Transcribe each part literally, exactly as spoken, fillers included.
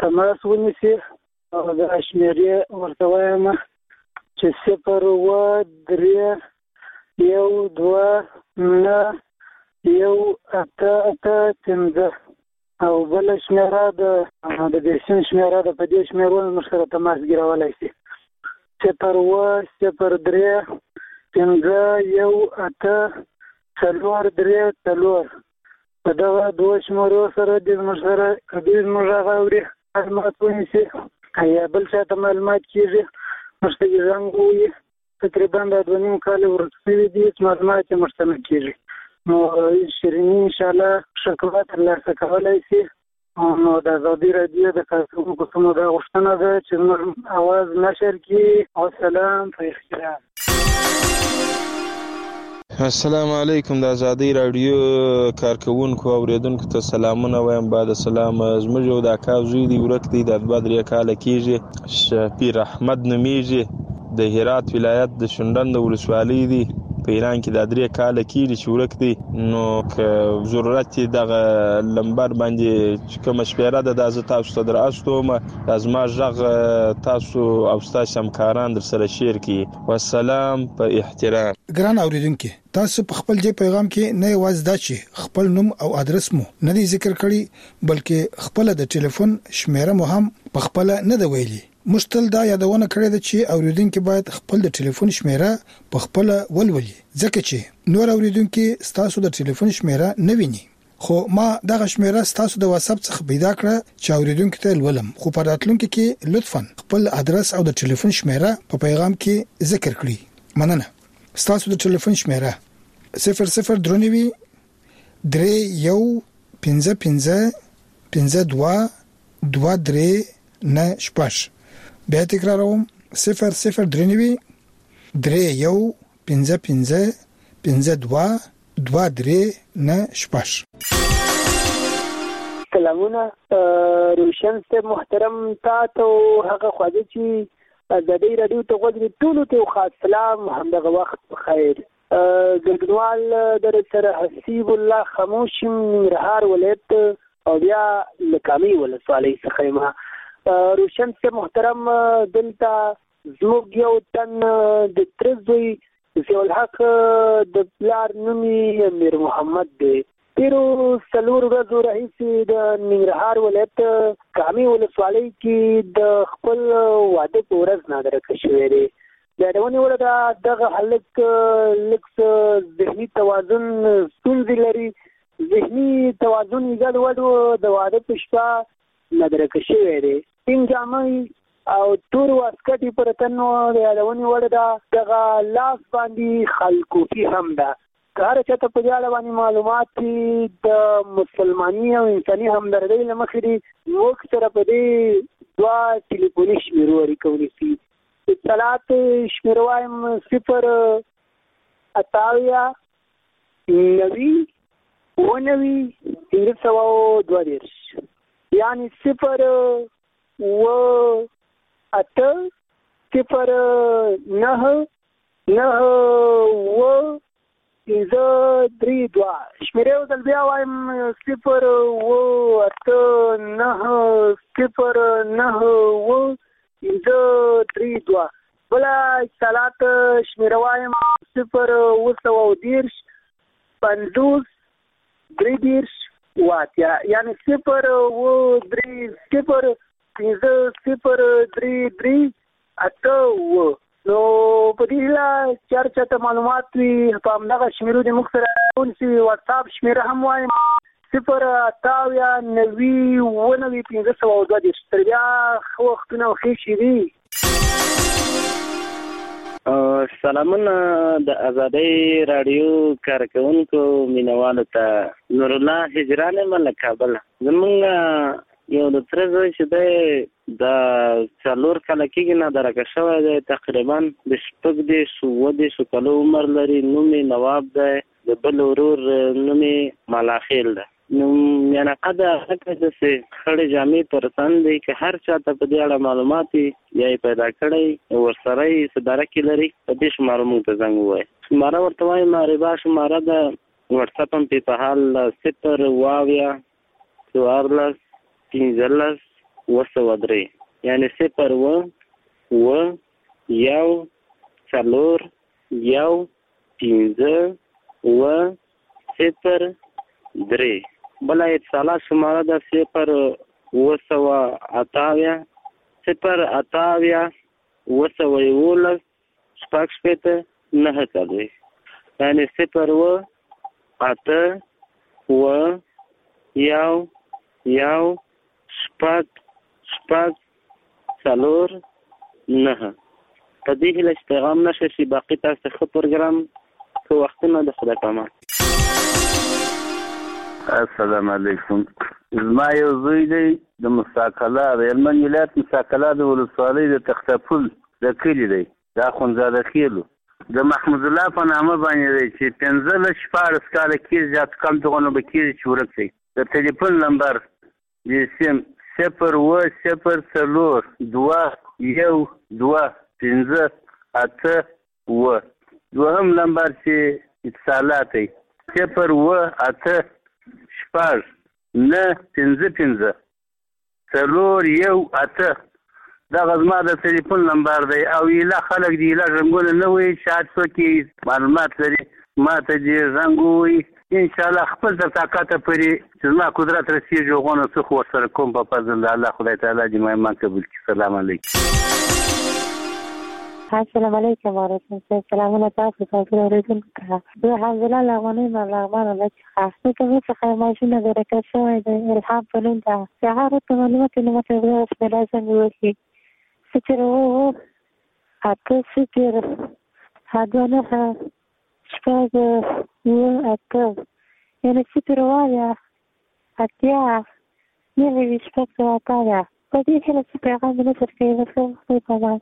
تماس ونیسي او د شمیرې ورته وایم چې صفر اووه درې یو دوه نه یو اته اته پنځه او بله شمیره د د بیسین شمیره ده. په دې شمیرو موږ سره تماس ګیرولای شي. صفر اووه صفر درې پنځه یو اته څلور درې څلور. په دغه دوه شمیرو سره دې موږ سره دې موږ هغه اوري معلومات ونیسي یا بل چا ته معلومات کېږي موږ ته یې زنګ ووایي. تقریبا دا دوه نیم کاله ورته شوي دي چې معلومات یې موږ ته نه کېږي. نو شیریني انشاءالله ښه کړه ترلاسه کولی شي. نو د ازادي راډیو د کارکوونکو څخه دا غوښتنه ده چې زموږ اواز نشر کړي. والسلام په احترام. السلام علیکم. د ازادي راډیو کارکوونکو او اوریدونکو ته سلامونه وایم. بعد سلام. زموږ یو د اکا زوی دی ورک دی د دوه درې کاله کېږي. شفیع احمد نومیږي. د هرات ولایت د شونډند ولسوالۍ دی. په ایران کې د درې کاله کېږي چې ورک دی. نو که ضرورت یې دغه لمبر باندې چې کومه شمېره ده دا زه تاسو ته در استوم. دا زما غږ تاسو او ستاسو همکاران در سره شیر کړي. والسلام په احترام. ګران اوریدونکو تاسو په خپل دې پیغام کې نه یوازې دا چې خپل نوم او ادرس مو نه دی ذکر کړی بلکې خپل د ټلیفون شمیره مو هم په خپل نه دی ویلي. مشتل دا یادونه کړې ده چې اوریدونکو باید خپل د ټلیفون شمیره په خپل ولولي ځکه چې نور اوریدونکو ستاسو د ټلیفون شمیره نه ویني. خو ما دغه شمیره ستاسو د واتس اپ څخه پیدا کړه چې اوریدونکو ته ولولم. خو په راتلونکو کې لطفا خپل ادرس او د ټلیفون شمیره په پیغام کې ذکر کړئ. مننه. ستاسو د ټلیفون شمیره صفر صفر درنوي درې یو پنځه پنځه پنځه دوه دوه درې نه شپږ. بیا تکراروم صفر صفر درنوي درې یو پنځه پنځه پنځه دوه دوه درې نه شپږ. سلامونه روشن صاحب محترم تاسو هغه خواږه چې ازادي راډیو ته غوږ ټولو ته خاص سلام همدغه وخت بخیر. ګډونوال در سره حسیب الله خاموش ننګرهار ولایت او بیا لکامي ولسوالۍ څخه ما روشن صاحب محترم دلته زموږ یو تن د تره زوی ضیاء الحق د پلار نوم یې امیر محمد دی. تیرو څلور ورځو راهیسې د ننګرهار ولایت کامي ولسوالۍ کې د خپل واده په ورځ نادرکه شوی دی. د یادونې وړ ده دغه هلک لږ ذهني توازن ستونزې لري. ذهني توازن یې ګډوډ د واده په شپه نادرکه شوی دی. سپین جامې او تور واسکټ یې پر تن و. د یادونې وړ ده دغه لاس باندې خلکوفي هم ده. که هر چاته په دې اړه باندې معلومات دي د مسلماني او انساني همدردۍ له مخې دي موږ سره په دې دوه ټلیفوني شمیرو اړیکه ونیسي. اطلاعات شمیره وایم صفر اتاویا نوي اووه پنځه سوه دوه دېرش یعنې صفر اووه اته صفر نهه نهه اووه پنځه درې دوه. شمیرې یو ځل بیا وایم صفر اووه اته نهه صفر نهه اووه پنځه درې دوه. بله اتصالات شمیره وایم صفر اووه سوه دېرش پنځوس درې دېرش اووه اتیا یعنې صفر اووه درې صفر پنځه صفر درې درې اته اووه. نو په دې هیله چې هر چاته معلومات وي په همدغه شمیرو دې موږ سره ونیسي. واتساپ شمیره هم وایم صفر اتاویا نوي اووه نوي پنځه سوه دوه دېرش. تر بیا ښه وختونه او ښې شېبې. سلامونه د ازادۍ راډیو کارکوونکو مینوالو ته نور الله هجران یم له کابل. زمونږ یو د تره زوی چې دی د څلور کاله کېږي نادرکه شوی دی. تقریبا د شپږ دېرش اووه دېرشو کالو عمر لري. نوم یې نواب دی. د بل ورور نوم یې ملاخیل دی. نو میانقه د هغه داسې خړې جامې پر تن دی. که هر چا ته په دې اړه معلومات وي یا یې پیدا کړی ورسره یې څه درکې لري په دې شماره موږ ته زنګ ووایي. شماره ورته وایي معربا شماره ده. وټساپ هم پې په حال صفر اووه اویا څوارلس پنځلس اوه سوه درې یعنې صفر اوه اوه یو څلور یو پنځه اوه صفر درې. بله اتصالات شماره ده صفر اوه سوه اته اویا صفر اته اویا اوه سوه یولس شپږ شپېته نهه څلوېښت یعنې صفر اوه اته اوه یو یو شپږ شپږ څلور نهه. په دې هیله چې پیغام نشه شي باقي تاسو ته ښه پروګرام ښه وختونه د خدای په امان. السلام علیکم. زما یو زوی دی د مستقلا د هلمند ولایت مستقلا د ولسوالۍ د تختپل د کلي دی د اخندزاده خیلو د محمود الله په نامه باندې دی چې پنځلس شپاړس کاله کېږي زیات کم دغونه به کېږي چې ورک دی. د تلیفون نمبر د سیم صفر اوه صفر څلور دوه یو دوه پنځه اته اوه. دوهم نمبر چې اتصالات دی صفر اوه اته شپږ نه پنځه پنځه څلور یو اته. دغه زما د تلیفون نمبر دی او ایله خلک د ایله رنګونه نه وایي چې هر څوک معلومات لري ما ته دې رنګ ووایي انشاءالله خپل تر طاقته پورې چې زما قدرت رسېږي هغونه څه خو ورسره کوم په فضل د الله خدای تعالی دې ما ایمان قبول کړي. سلام علیکم. السلام علیکم ورحمة الله. سلامونه تاسو ته اوریدونکو ته. زه حمدالله لغمنۍ یم لغمان ولایت څخه. زه کومې څخه ماشین د برکت شوی دی الهام په نوم ده. سهار ورته معلومات یې نه ماته ویل چې لازم یې وشي صفر اوه اته صفر دوه نهه شپږ اوه اته یعنې صفر اوه اتیا نوي شپږ سوه اته اویا. په دې هیله چې پیغام مې نشر کوي ورته خدای په امان.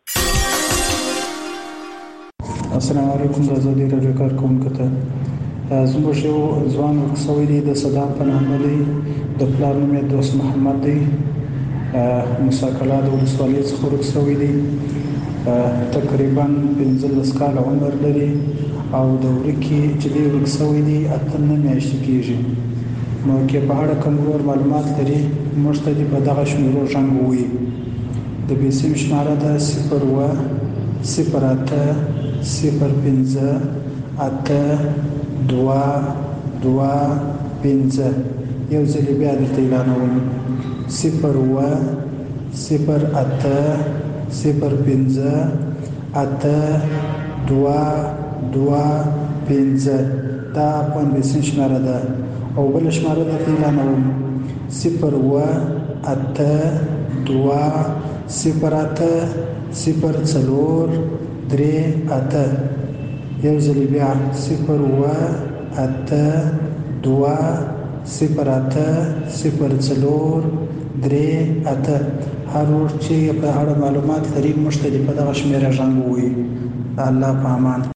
السلام علیکم. د ازادي راډیو کارکوونکو ته زموږ یو ځوان ورک شوی دی د صدام په نامه دی د پلار نوم یې دوست محمد دی مساکلا د ولسوالۍ څخه ورک شوی دی تقریبا پنځلس کاله عمر لري او د ورکې چې دی ورک شوی دی اته نه میاشتې کېږي نو کې په اړه کوم نور معلومات لري موږ ته دې په دغه شمیرو رنګ ووایي. د بیسیم شماره ده صفر اوه صفر اته صفر پنځه اته دوه دوه پنځه. یو ځل بیا درته اعلانوم صفر اوه صفر اته صفر پنځه اته دوه دوه پنځه. دا پنځه شماره ده او بل شماره درته اعلانوم صفر اوه اته دوه صفر اته صفر څلور درې اته. یو ځل بیا صفر اوه اته دوه صفر اته صفر څلور درې اته. هر ورځ چې په اړه معلومات لري موږ ته په دغه شمیره رنګ ووایي. الله په امان.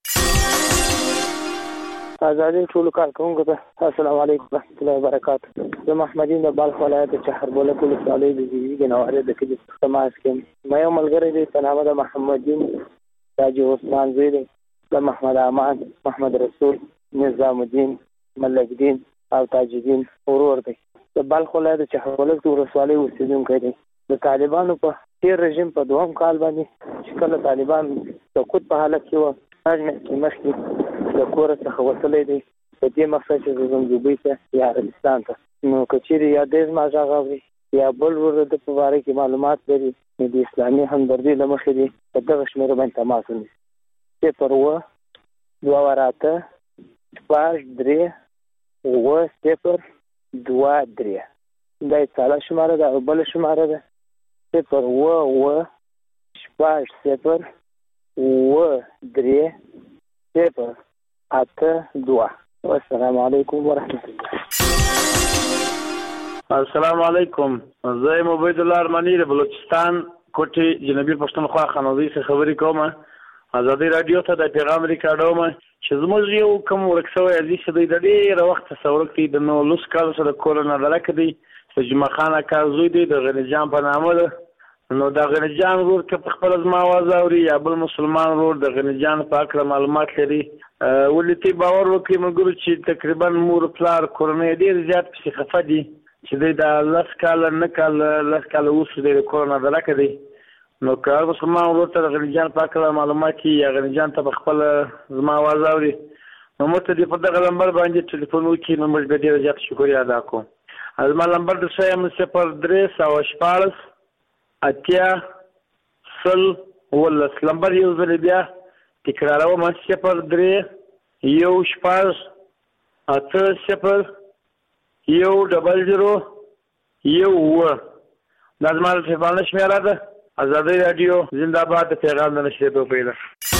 ازادي ټولو کارکوونکو ته السلام علیکم ورحمۃ اللہ وبرکاتہ. زه محمد یم د بلخ ولایت د چهربولک ولسوالۍ د جیوي ګنوارې د کلي څخه تماس کوم. ما یو ملګری دی په نامه د محمد دین حاجي عثمان زوی دی د محمد امان محمد رسول نظام الدین ملک دین او تاج الدین ورور دی. د بلخ ولایت د چهربولک ولسوالۍ اوسیدونکی دی. د طالبانو په تیر رژیم په دوهم کال باندې چې کله طالبان سقوط په حالت کې وو هغه مخکې د کور څخه وصلې دی په دې مقصد چې زموږ دوبۍ ته یا عربستان ته. نو که چیرې یا دې زما غږ اوري یا بل ورور د په باره کې معلومات لري نو د اسلامي همدردۍ له مخې دی په دغه شمېره باندې تماس ونیسي صفر اوه دوه اته شپږ درې اوه صفر دوه درې. دا اتصالات شماره ده او بله شماره ده صفر اوه اوه شپږ صفر اوه درې صفر اته دوه. السلام علیکم ورحمۃ الله. السلام علیکم. زه یم عبید الله ارمنی د بلوچستان کوټې جنوبي پښتونخوا خانوزۍ څخه خبرې کوم. ازادي راډیو ته د پیغام ریکارډوم چې زموږ یو کوم ورک شوی عزیز چې دی د ډېره وخت څخه ورک دی د نولس کالو سره د کور نه ډلک دی د جمعه خان اکا زوی دی د غني جان په نامه ده. نو د غني جان ورور که په خپله زما اواز اوري یا بل مسلمان ورور د غني جان په هکله معلومات لري ولې تی باور وکړي ملګرو چې تقریبا مور پلار کورنۍ ډېر زیات پسې خفه دي چې دی دا لس کاله نه کاله لس کاله وروسته دی د کور نه درکه دی نو که هر مسلمان ورور ته د غني جان په هکله معلومات کړي یا غني جان ته په خپله زما اواز اوري نو موږ ته دې په دغه نمبر باندې ټلیفون وکړي نو موږ به ډېره زیاته شکریا ادا کوو زما نمبر د سیم صفر درې سوه شپاړس اتیا سل اوولس نمبر یو ځل بیا تکراروم صفر درې یو شپاړس اته صفر یو ډبل زیرو یو اووه دا زما د ټلیفون شمېره ده ازادي رادیو زنده باد پیغام د نشریدو پیدا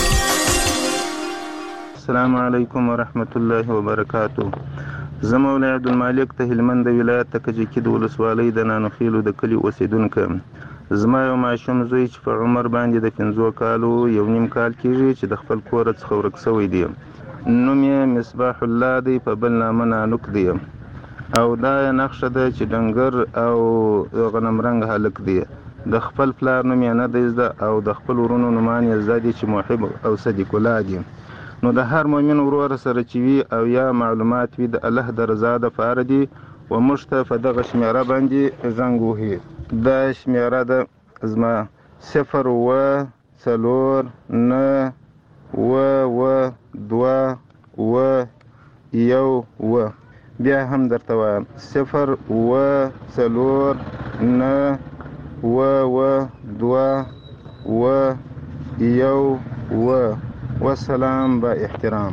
السلام علیکم ورحمت الله وبرکاته زه مولا عبدالمالک ته هلمند ولایت ته کجکي د ولسوالۍ د نانوخیلو د کلي اوسیدونکی زما یو ماشوم زوی چې په عمر باندې د پنځو کالو یو نیم کال کېږي چې د خپل کوره څخه ورک شوی دی نوم یې مصباح الله دی په بل نامه نانوک دی او دا نقشه ده چې ډنګر او غنم رنګ هلک دی د خپل پلار نوم یې نه دی زده او د خپل ورونو نومان یې زده دي چې محب او صدیق الله دي نو د هر مؤمن ورور سره چې وي او یا معلومات وي د الله د رضا دپاره دي و موږ ته په دغه شمېره باندې زنګ وهي دا شمېره ده زما صفر اووه څلور نه اووه اووه دوه اووه یو اووه بیا هم درته وایم صفر اووه څلور نه و و دوا و یو و والسلام با احترام.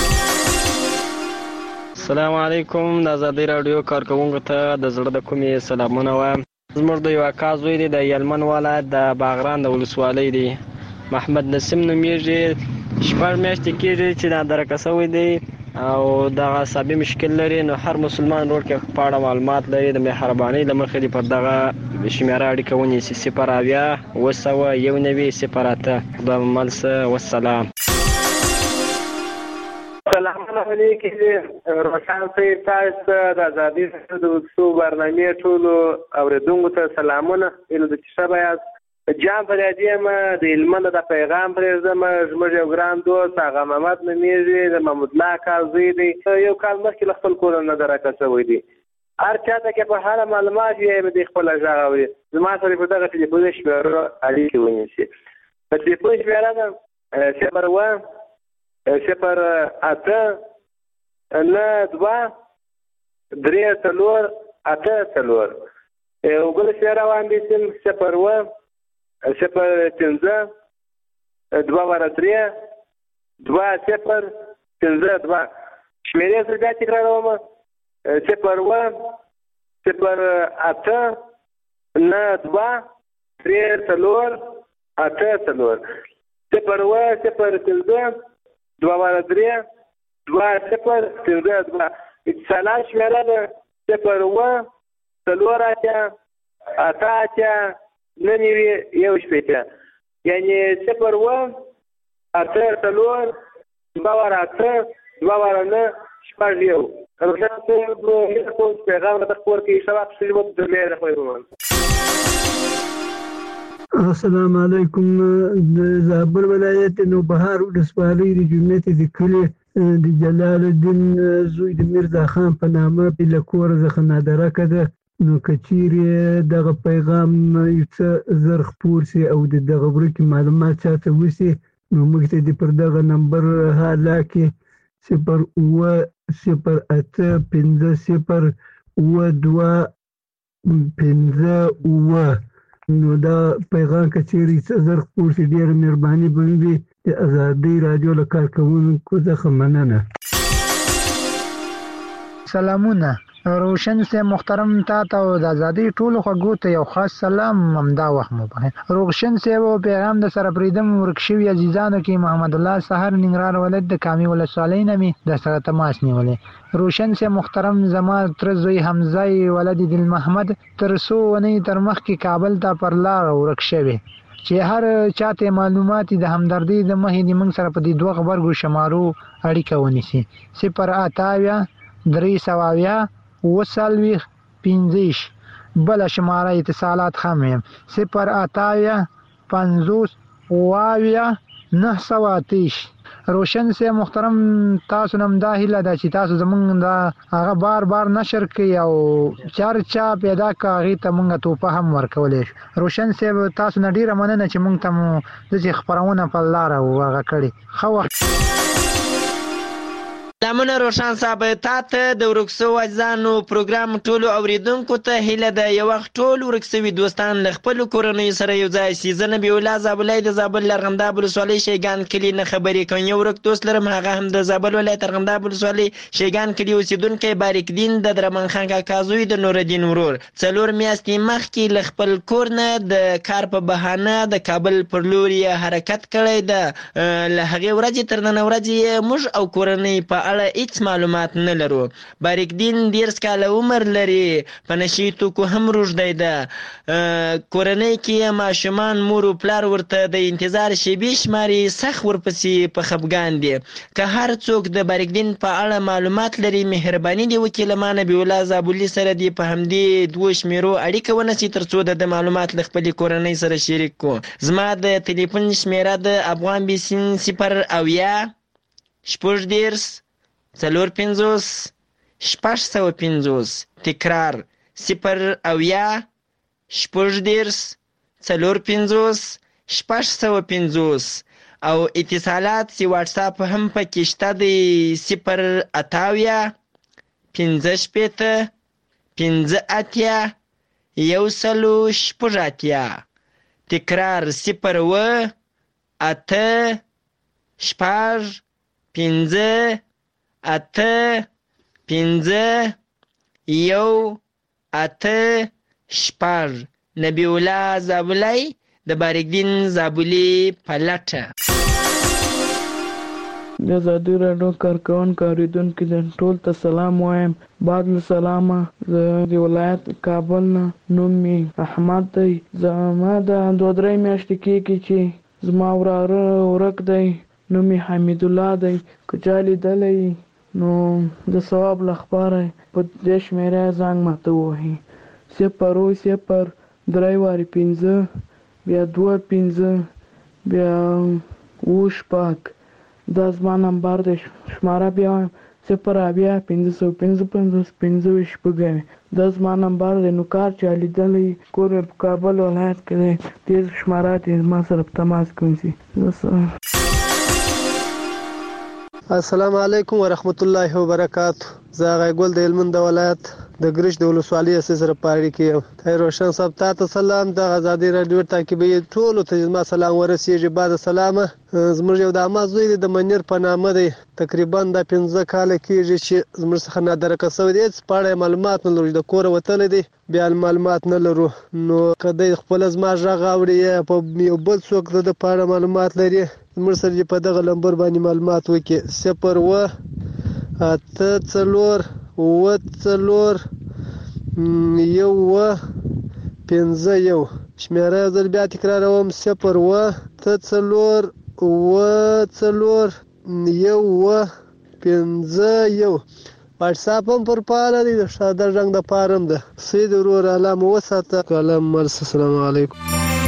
السلام علیکم د ازادي رادیو کارکونکو ته د زړه د کومې سلامونه وایم زموږ د یو اکا زوی دی د یلمن ولایت د باغران د ولسوالۍ دی محمد نسیم نومیږي شپږ میاشتې کېږي چې دا درکه شوی دی او دغه عصبي مشکل لري نو هر مسلمان ورور کې په اړه معلومات لري د مهربانۍ له مخې دې پر دغه شمېره اړیکه ونیسي صفر اویا اوه سوه یو نوي صفر اته خدای مو مل شه والسلام. سلامونه علیکم روشن صاحب تاسو ته د ازادي رادیو د وڅو برنامې ټولو اورېدونکو ته سلامونه ایله د چې ښه یاست جان فریادي یم د هلمند د پیغام پرېږدم زموږ یو ګران دوست هغه محمد نومیږي د محمود الله اکا زوی دی یو کال مخکې له خپل کوره نه درکه شوی دی هر چا ته کې په هره معلومات وي د خپله غږ اوري زما سره په دغه ټلیفون شمېره اړیکې ونیسي په ټلیفون شمېره ده صفر اوه صفر اته نه دوه درې څلور اته څلور یو بل شمېره واخیستم صفر اوه صفر پنځه دوه واره درې دوه صفر پنځه دوه شمېرې زه بیا تکراروم صفر اوه صفر اته نه دوه درې څلور اته څلور صفر اوه صفر پنځه دوه واره درې دوه صفر پنځه دوه اتصالات شمېره ده صفر اوه څلور اتیا اته اتیا نه نوي یو شپېته یعنې صفر اوه اته څلور دوه واره اته دوه واره نه شپږ یو روښان صاحب هیله کوم چې پیغام راته خپور کړي ښه وخت ښه وخت د بیا د خدای په امان. السلام علیکم د زابل ولایت نوبهار ولسوالۍ د جومات د کلي د جلال الدین زوی د میرزا خان په نامه له کوره څخه نادرکه ده نو که چیرې دغه پیغام یو څه زر خپور سي او د دغه ورکې معلومات چاته وسي نو موږ ته دې پر دغه نمبر حالا کې صفر اوه صفر اته پنځه صفر اوه دوه پنځه اوه نو دا پیغام که چیرې څه زر خپور سي ډېره مهرباني به وي د ازادۍ راډیو له کارکوونکو څخه مننه. سلامونه روشن سے محترم تا ته د ازادۍ ټولو خوږو ته یو خاص سلام همدا وخت مو په روشن سے و پیغام د سره پریدم ورک شوي عزیزانو کې محمد الله سحر ننګرهار ولایت د کامي ولسوالۍ نه می د سره تماس نیولې روشن سے محترم زما تر زوی حمزه ولد دل محمد تر سو ونی تر مخ کې کابل ته پر لار ورک شوي چې هر چاته معلومات د همدردی د مهې د موږ سره په دې دوه خبرګو شمارو اړیکه ونیسي صفر اتاویا درې سواویا وسلویخ پینزیش بله شماره اتصالات خمیم صفر اتاویا پنزوس واویا نه سوه اتیش روشن سه محترم تاسو نم دا هیله ده چې تاسو زمونږ دا هغه بار بار نشر کړئ او چارچا پیدا کړئ ته مونږ ته په هم ورکولې. روشن سه تاسو نه ډیره مننه چې مونږ ته د خبرونه په لار او هغه کړی. خو لمنه روشن صاحب تاسو د ورکسو وځانو پروګرام ټولو اوریدونکو ته هیله ده یو وخت ټول ورکسوي دوستان له خپل کورنۍ سره یو ځای شي. زه نبی الله زابلای د زابل لرغنداب ولسوالۍ شیګان کلی نه خبرې کوم. یو ورک دوست لرم هغه هم د زابل ولایت لرغنداب ولسوالۍ شیګان کلی اوسیدونکو باریک دین د درمن خان کاکا زوی د نورالدین ورور. څلور میاشتې مخکې له خپل کور نه د کار په بهانه د کابل پر لور حرکت کړی ده. له هغې ورځې تر نن ورځې موږ او کورنۍ په اړه هیڅ معلومات نه لرو. باریک دین ډېر کاله عمر لري، په نشي توکو هم روږدی ده. کورنۍ کې ماشومان مور او پلار ورته د انتظار شیبې شماري، سخت ورپسې په خفګان دي. که هر څوک د باریک دین په اړه معلومات لري مهرباني دي وکړي له ما نبي الله زابلي سره دي په همدې دوو شمیرو اړیکه ونیسي تر څو د معلومات له خپلې کورنۍ سره شریک کړو. زما د تلیفون شمیره د افغان بیسین صفر اویا شپږ دېرش څلور پنځوس شپږ سوه پنځوس. تکرار صفر اویا شپږ دېرش څلور پنځوس شپږ سوه پنځوس. او اتصالات سی واتساپ هم پکې شته دی صفر اته اویا پنځه شپېته پنځه اتیا یو سلو شپږ اتیا. تکرار صفر اوه اته شپږ پنځه اته پنځه یو اته شپږ. نبی الله زابلی د باریک دین زابلی په لټه. د ازادي راډیو کارکوونکو اوریدونکو ته ټول ته سلام وایم. بعد له سلامه زه د ولایت کابل نه نوم مې احمد دی. زما د دوه درې میاشتې کېږي چې زما وراره ورک دی، نوم یې حمید الله دی. که چا لیدلی نو د ثواب لپاره په دې شمیره زنګ ماته ووهي. صفر اوه صفر درې وارې پنځه بیا دوه پنځه بیا اوه شپږ. دا زما نمبر دی. شماره بیا وایم صفر اویا پنځه سوه پنځه پنځوس پنځه ویشت شپږ. دا زما نمبر دی. نو کار چا لیدلی کور مې په کابل ولایت کې دی، دې شماره ته زما سره په تماس کې ونیسي. السلام علیکم ورحمت الله وبرکاته. زه غیګل د هلمند ولایت د ګرش د ولسوالۍ سره پاړی کې. ته روشن صاحب تاسو سلام. د ازادي راډیو تعقیبي ټول ته زما سلام ورسیږي. بعد سلامه زموږ یو د امازوی د منیر په نامه دی، تقریبا د پنځه کال کېږي چې زموږ څخه نادرکه شوی دی. هېڅ په اړه معلومات نه لرو. د کوره وتلی دی بیا معلومات نه لرو. نو که دی خپله زما غږ اوري یا په یو بل څوک د په اړه معلومات لري زموږ سره په دغه نمبر باندې معلومات وکړي. صفر اوه اته څلور اوه څلور یو اوه پنځه یو. شمېره یو ځل بیا تکراروم صفر اوه اته څلور اوه څلور یو اوه پنځه یو. واټساپ هم پر فعاله دی، د ساده رنګ دپاره هم ده. سید ورور الله مو وساته. کلام مرس. السلام علیکم.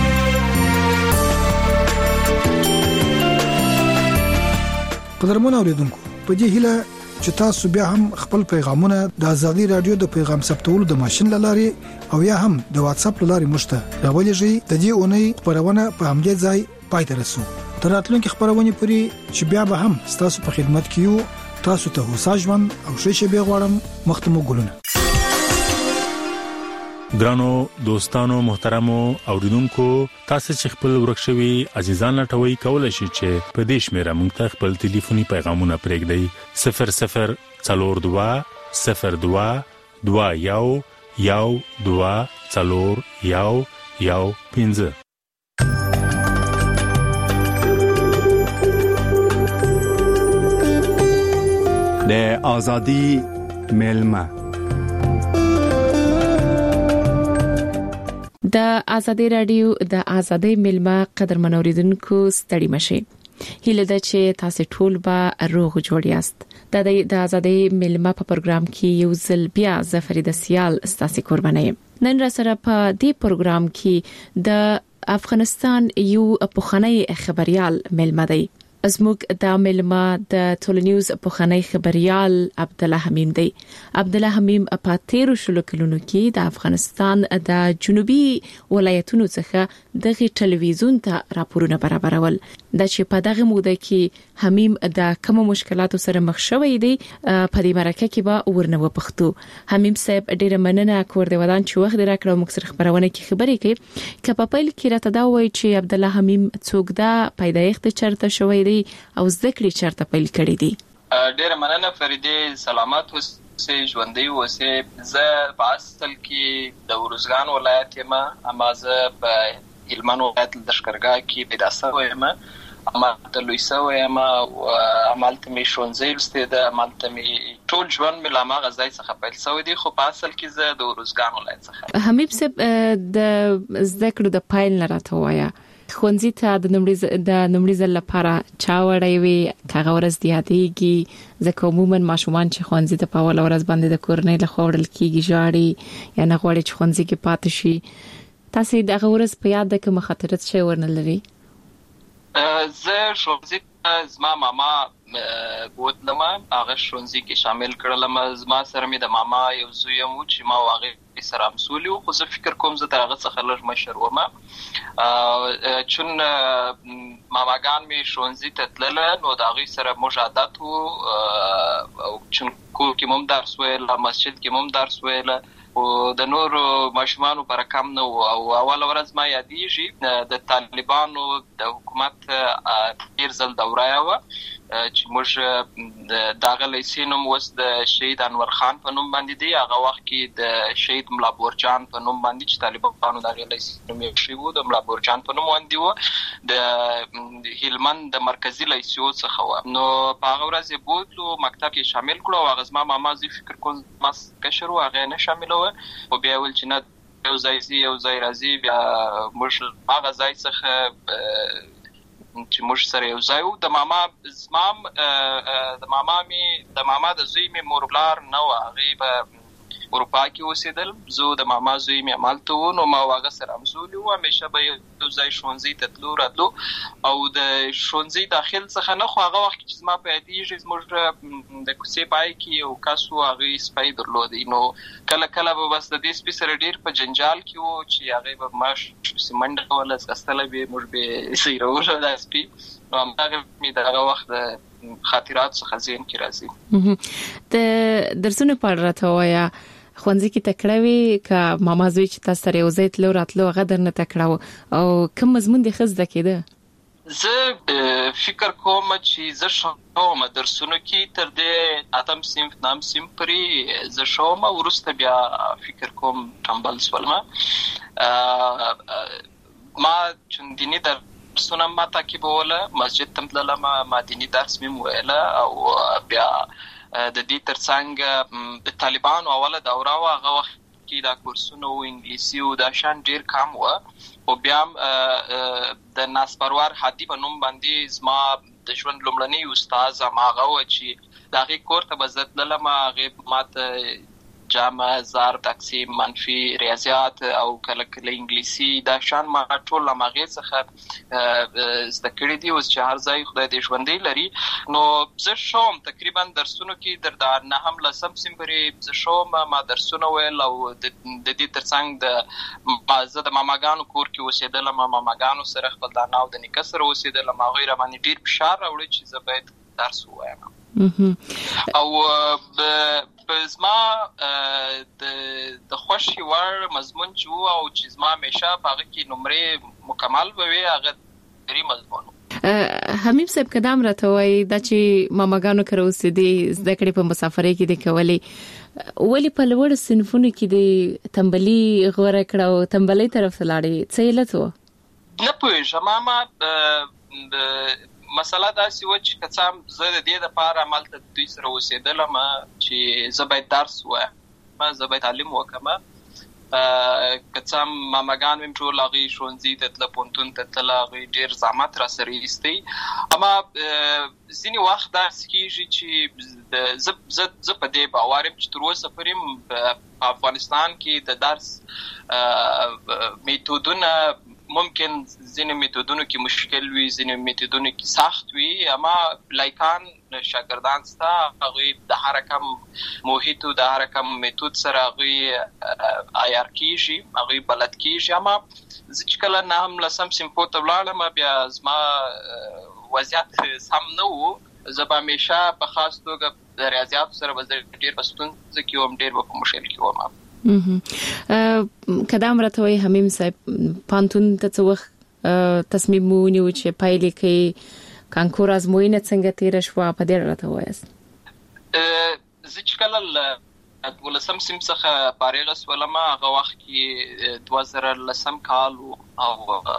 قدرمن اوریدونکو، په دې هیله چې تاسو بیا هم خپل پیغامونه د ازادي رادیو د پیغام ثبتولو د ماشين لارې او یا هم د واتس اپ لارې مشته راولېږئ. د دې اونۍ خبرونه په همدې ځای پای ته رسو. تر راتلونکي خبرونه پورې چې بیا به هم تاسو په خدمت کې یو. تاسو ته هوسا ژوند او ښه شپه غواړم. مختمو ګلونه. ګرانو دوستانو محترمو اوریدونکو، تاسو چې خپل ورکشوي عزیزان لټوي کولای شئ چې په دې شمیره موږ ته خپل ټلیفوني پیغامونه پرېږدئ. صفر صفر څلور دوه صفر دوه دوه یو یو دوه څلور یو یو پنځه. د ازادي ملما د ازادي رادیو د ازادي ملما قدرمن اوریدونکو ستړي مشي. هیله ده چې تاسو ټول به روغ جوړ یاست. د د ازادي ملما په پروګرام کې یو ځل بیا زفرید سیال ستاسو قرباني. نن را سره په دې پروګرام کې د افغانستان یو پخوانی خبريال ملما دی. زموږ د ملما د ټولنیوز پوخنۍ خبريال عبد الله حمیم دی. عبد الله حمیم په تیرو شلو کلونو کې د افغانستان د جنوبي ولایتونو څخه دغه ټلویزیون ته راپورونه برابرول. د چې په دغه موده کې حمیم د کوم مشکلاتو سره مخ شوی دی په دې مرکه کې به ورنه وپختو. حمیم صاحب ډیره مننه کور دی ودان چې وخت راکړو موږ سره خبرونه کې خبرې کوي. که په پیل کې راته دا وایي چې عبد الله حمیم څوک دا پیدایښت چرته شوی دی او زده کړې چرته پیل کړې دي؟ ډیره مننه فریدې، سلامات اوسئ، ژوندۍ اوسئ. زه په اصل کې د ورزګان ولایت یم، اما زه په هلمند ولایت لښکرګاه کې پیدا شوی یم. امالته لوی شوی یم او امالته مې ښوونځی لوستی ده، امالته مې ټول ژوند مې له هماغه ځای څخه پیل شوی دی، خو په اصل کې زه د ورزګان ولایت څخه. حمید صاحب د زده کړو د پیل نه راته وایه، ښوونځي ته د نومړي د نومړي ځل لپاره چا وړی وي؟ هغه ورځ د یادېږي؟ ځکه عموما ماشومان چې ښوونځي ته په اوله ورځ باندې د کورنۍ لخوا وړل کېږي ژاړي یا نه غواړي چې ښوونځي کې پاتې شي. تاسې دغه ورځ په یاد ده که مخاطرت شی ورنه لري؟ زه ښوونځي ته زما ماما بوتلم، هغه ښوونځي کې شامل کړلم. زما سره مې د ماما یو زوی هم و چې ما او هغې سره همسولي وو، خو زه فکر کوم زه د هغه څخه لږ مشر وم. چون ماماګان مې ښوونځي ته تلله نو د هغوی سره موږ عادت وو، چون کور کې هم درس ویله، مسجد کې هم درس ویله، او د نورو ماشومانو پر کم نه وو. او اوله ورځ ما یادېږي د طالبانو د حکومت تیر ځل دوره وه چې موږ دغه لیسې نوم اوس د شهید انور خان په نوم باندې دی، هغه وخت کې د شهید ملا بورجان په نوم باندې چې طالبانو دغه لیسې نوم یې ایښی وو، د ملا بورجان په نوم باندې وو، د هلمند د مرکزي لیسو څخه وه. نو په هغه ورځ یې بوتلو، مکتب کې شامل کړو، او هغه زما ماما زه فکر کوم زما کشر وو، هغه یې نه شاملوه، خو بیا یې ویل چې نه یو ځای ځي یو ځای راځي. بیا موږ هغه ځای څخه چې موږ سره یو ځای وو. د ماما زمام د ماما مې د ماما د زوی مې مور پلار نه وه، هغې په اروپا کې اوسېدل، زه د ماما زوی مې همالته وو، نو ما او هغه سره همزولي وو، همیشه به یو ځای ښوونځي ته تلو راتلو. او د ښوونځي داخل څخه نه، خو هغه وخت کې چې زما په یادېږي زموږ د کوڅې پای کې یو کس و، هغې سپی درلودی، نو کله کله به بس د دې سپي سره ډېر په جنجال کې وو چې هغې به ما منډه کوله، ځغستله به یې، موږ به یې سیروله دا سپي. نو همدغه مې د هغه وخت د خاطرات څخه ذهن کې راځي. د درسونو په اړه راته ووایه، ښوونځي کې تکړه وي که ماما زوی چې تاسو سره یو ځای تلو راتلو هغه درنه تکړه و، او کوم مضمون دې ښه زده کېده؟ زه فکر کوم چې زه ښه وم درسونو کې، تر دې اتم صنف نهم صنف پورې زه ښه وم، وروسته بیا فکر کوم ټمبل شولم. ما چون دیني درسونه ما تعقیبوله، مسجد ته تللم، ما دیني درس مې ویله، او بیا د دې ترڅنګ د طالبانو اوله دوره وه، هغه وخت کې دا کورسونه و انګلیسي و دا شان ډېر کم وه. خو بیا هم د ناسپروار هادي په نوم باندې زما د ژوند لومړنی استاد هم هغه و چې د هغې کور ته به زه تللم، هغې ما ته جمع، ضرب، تقسیم، منفي، ریاضیات او کله کله انګلیسي دا شان ما ټول له هغې څخه زده کړي دي. اوس چې هر ځای خدای دې ژوندی لري، نو زه ښه وم تقریبا درسونو کې، در نهم لسم صنف پورې زه ښه وم، ما درسونه ویل، او د دې ترڅنګ د زه د ماماګانو کور کې اوسېدلم، ماماګانو سره خپل د انا او د نیکه سره اوسېدلم، هغوی راباندې ډېر فشار راوړی چې زه باید درس ووایم. او زما د خوښې وړ مضمون چې و او چې زما همیشه په هغه کې نمرې مکمل به وي، هغه دري مضمون و. حمیم صاحب که دا هم راته وایي دا چې ماماګانو کره اوسېدې، زده کړې په مسافرۍ کې دې کولې، ولې په لوړو صنفونو کې دې تنبلي غوره کړه او تنبلۍ طرف ته لاړې؟ څه علت و؟ نه پوهېږم، ماما مسله داسې وه چې که څه هم زه د دې دپاره همالته دوی سره اوسېدلم چې زه باید درس ووایم، زه باید تعلیم وکړم. که څه هم ماماګان مې ټول هغوی ښوونځي ته تله، پوهنتون ته تله، هغوی ډېر زحمت را سره ایستی، اما ځینې وخت داسې کېږي چې زه زه په دې باور یم چې تر اوسه پورې په افغانستان کې د درس میتودونه ممکن ځینې میتودونو کې مشکل وي، ځینې میتودونو کې سخت وي، اما لایکان شاګردان ستا هغوی د هر کم محیط او د هر کم میتود سره هغوی عیار کېږي، هغوی بلد کېږي. اما زه چې کله نهم لسم سیمپو ته ولاړم بیا زما وضعیت سم نه و. زه به همیشه په خاص توګه د ریاضیاتو سره به زه ډېر په ستونزه کې وم، ډېر به په مشکل کې وم. کدام راته وایي حمیم صاحب پانتون ته څه وخت تصمیم مو ونیو چې پایلې کې کانکور ازموینه څنګه تېره شوه په دې راته وایاست؟ زه چې کله له دولسم صنف څخه فارغه شولم هغه وخت کې دوه زره لسم کال او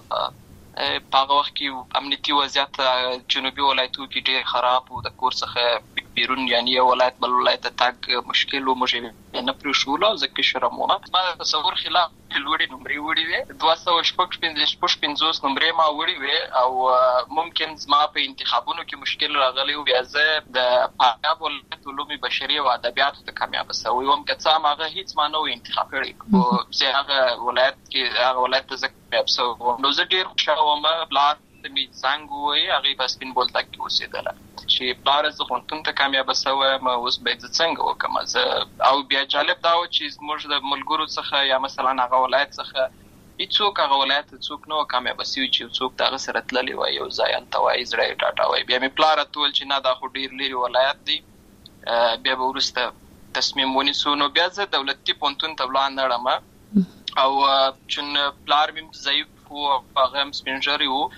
په هغه وخت کې امنیتي وضعیت جنوبي ولایتو کې ډېر خراب و، د کور څخه بیرون یعنی یو ولایت بل ولایت ته تګ مشکل و، موږ نه پرېښولو. زه کشرم وم، ما د تصور خلاف لوړې نمرې وړې وې، دوه سوه شپږ پنځوس نمرې ما وړې وې او ممکن زما په انتخابونو کې مشکل راغلی و. بیا زه د فاریاب ولایت علوم بشري او ادبیاتو ته کامیابه سوی وم، که څه هم هغه هېڅ ما نه و انتخاب کړی، خو زه هغه ولایت کې هغه ولایت ته زه کامیاب سوی وم. نو زه ډېر خوشحاله وم. پلار مې زنګ ووایي، هغې په سپین بولدک کې اوسېدله چې پلاره زه پوهنتون ته کامیابه سوی یم، اوس باید زه څنګه وکړم. زه او بیا جالب دا و چې زموږ د ملګرو څخه یا مثلا هغه ولایت څخه هېڅوک هغه ولایت ته څوک نه و کامیابه سوي چې څوک د هغه سره تللی وای، یو ځای هلته وایي زړه یې ډاډه وایي. بیا مې پلار راته وویل چې نه دا خو ډېر لرې ولایت دی. بیا به وروسته تصمیم ونیسو. نو بیا زه دولتي پوهنتون ته ولاړم او چون پلار مې ضعیف و، هغه هم سپین ږیری و،